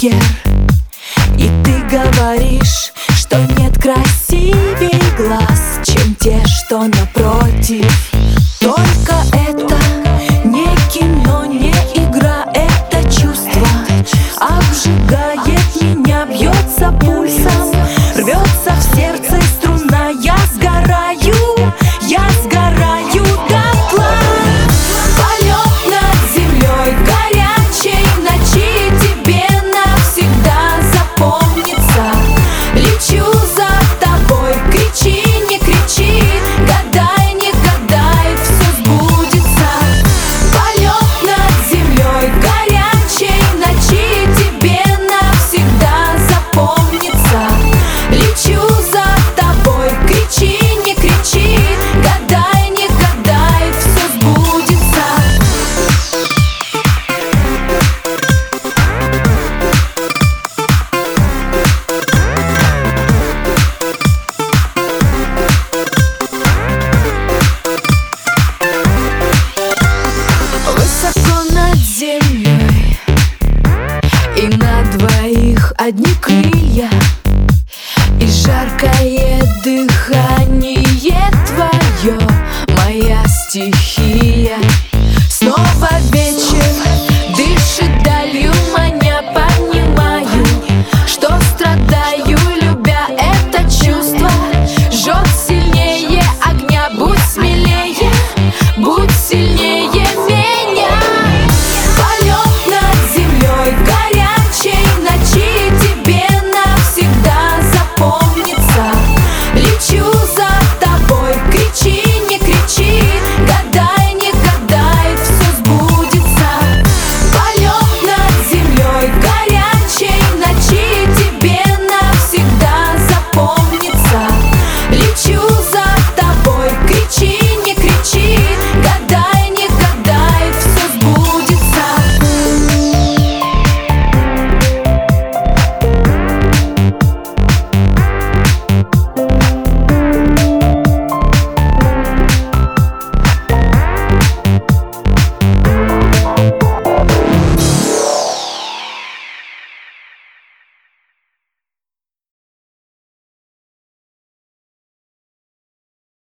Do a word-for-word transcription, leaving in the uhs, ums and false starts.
Бергер. И ты говоришь, что нет красивей глаз, чем те, что напротив. Только это не кино, не игра, это чувство обжигает меня, бьется пульсом, рвется в сердце струна. Я сгораю, я сгораю дотла. Полет над землей горячей ночи тебе навсегда запомнится. Лечу за тобой, кричи, не кричи, гадай, не гадай, все сбудется. Полет над землей горячей ночи тебе навсегда запомнится. Лечу за тобой, кричи, не кричи, гадай, не гадай, все сбудется. Высоко над землей, и на двоих одни крылья, и жаркое дыхание твое, моя стихия.